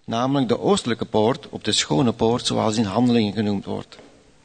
namelijk de oostelijke poort, op de schone poort, zoals in Handelingen genoemd wordt.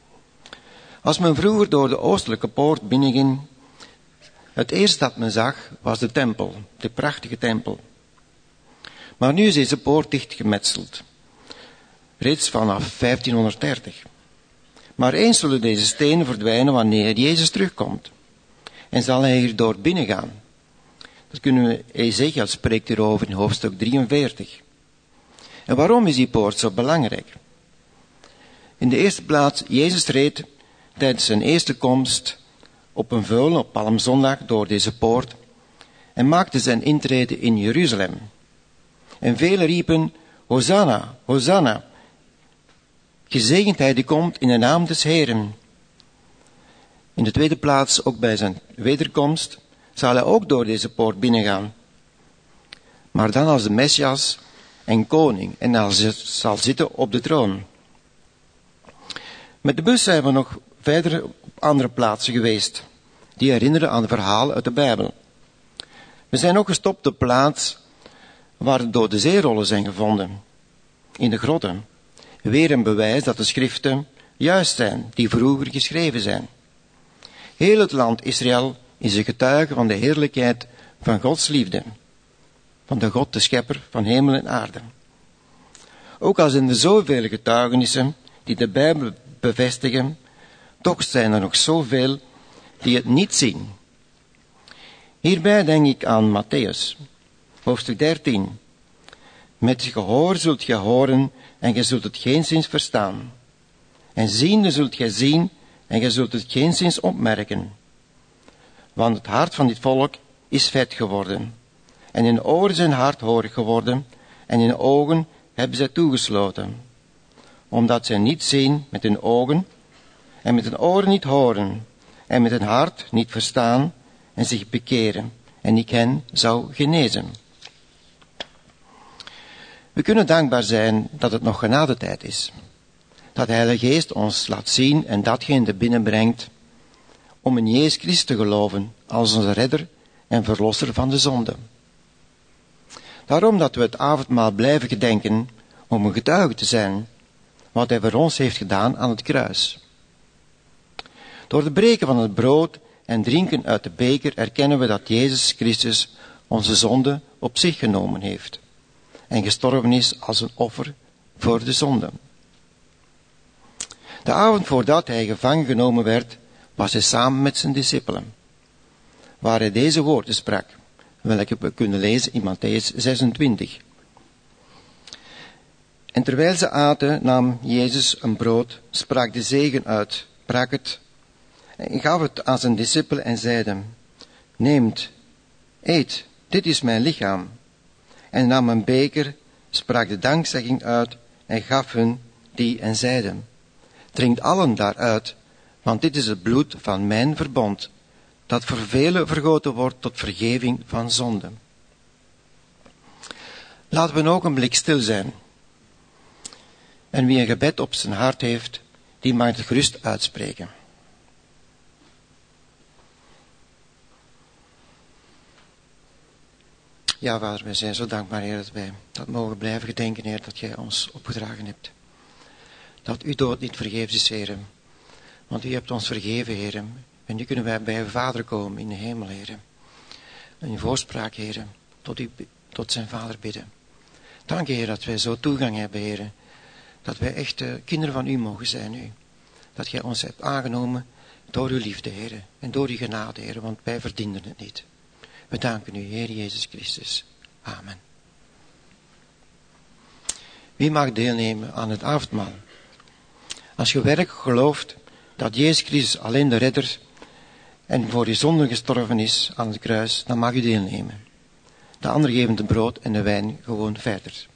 Als men vroeger door de oostelijke poort binnenging, het eerste dat men zag was de tempel, de prachtige tempel. Maar nu is deze poort dichtgemetseld, reeds vanaf 1530. Maar eens zullen deze stenen verdwijnen wanneer Jezus terugkomt. En zal hij hierdoor binnengaan. Dat kunnen we Ezekiel spreekt hierover in hoofdstuk 43. En waarom is die poort zo belangrijk? In de eerste plaats, Jezus reed tijdens zijn eerste komst op een veulen op Palmzondag door deze poort en maakte zijn intrede in Jeruzalem. En velen riepen, Hosanna, Hosanna, gezegend hij die komt in de naam des Heeren. In de tweede plaats, ook bij zijn wederkomst, zal hij ook door deze poort binnengaan. Maar dan als de Messias en koning en hij zal zitten op de troon. Met de bus zijn we nog verder op andere plaatsen geweest, die herinneren aan de verhalen uit de Bijbel. We zijn ook gestopt op de plaats waar de dode zeerollen zijn gevonden, in de grotten. Weer een bewijs dat de schriften juist zijn, die vroeger geschreven zijn. Heel het land Israël is een getuige van de heerlijkheid van Gods liefde, van de God, de schepper van hemel en aarde. Ook al zijn er zoveel getuigenissen die de Bijbel bevestigen, toch zijn er nog zoveel die het niet zien. Hierbij denk ik aan Matthäus, hoofdstuk 13. Met gehoor zult gij horen en gij zult het geenszins verstaan. En ziende zult gij zien en gij zult het geenszins opmerken. Want het hart van dit volk is vet geworden. En in de oren zijn hardhorig geworden en in de ogen hebben zij toegesloten. Omdat zij niet zien met hun ogen en met hun oren niet horen en met hun hart niet verstaan en zich bekeren en ik hen zou genezen. We kunnen dankbaar zijn dat het nog genadetijd is. Dat de Heilige Geest ons laat zien en datgene binnenbrengt om in Jezus Christus te geloven als onze redder en verlosser van de zonde. Daarom dat we het avondmaal blijven gedenken om een getuige te zijn wat hij voor ons heeft gedaan aan het kruis. Door het breken van het brood en drinken uit de beker erkennen we dat Jezus Christus onze zonde op zich genomen heeft en gestorven is als een offer voor de zonde. De avond voordat hij gevangen genomen werd, was hij samen met zijn discipelen, waar hij deze woorden sprak, welke we kunnen lezen in Matthäus 26. En terwijl ze aten, nam Jezus een brood, sprak de zegen uit, brak het en gaf het aan zijn discipelen en zeide, neemt, eet, dit is mijn lichaam. En nam een beker, sprak de dankzegging uit en gaf hun die en zeide, drinkt allen daaruit, want dit is het bloed van mijn verbond, dat voor velen vergoten wordt tot vergeving van zonden. Laten we een ogenblik stil zijn. En wie een gebed op zijn hart heeft, die mag het gerust uitspreken. Ja, Vader, wij zijn zo dankbaar, Heer, dat wij dat mogen blijven gedenken, Heer, dat Jij ons opgedragen hebt. Dat Uw dood niet vergeefs is, Heer. Want U hebt ons vergeven, Heer. En nu kunnen wij bij Uw Vader komen in de hemel, Heer. En in voorspraak, Heer, tot zijn Vader bidden. Dank je, Heer, dat wij zo toegang hebben, Heer. Dat wij echt kinderen van U mogen zijn, U. Dat Gij ons hebt aangenomen door Uw liefde, Heer. En door Uw genade, Heer, want wij verdienden het niet. We danken U, Heer Jezus Christus. Amen. Wie mag deelnemen aan het avondmaal? Als je werkelijk gelooft dat Jezus Christus alleen de redder en voor je zonden gestorven is aan het kruis, dan mag u deelnemen. De anderen geven het brood en de wijn gewoon verder.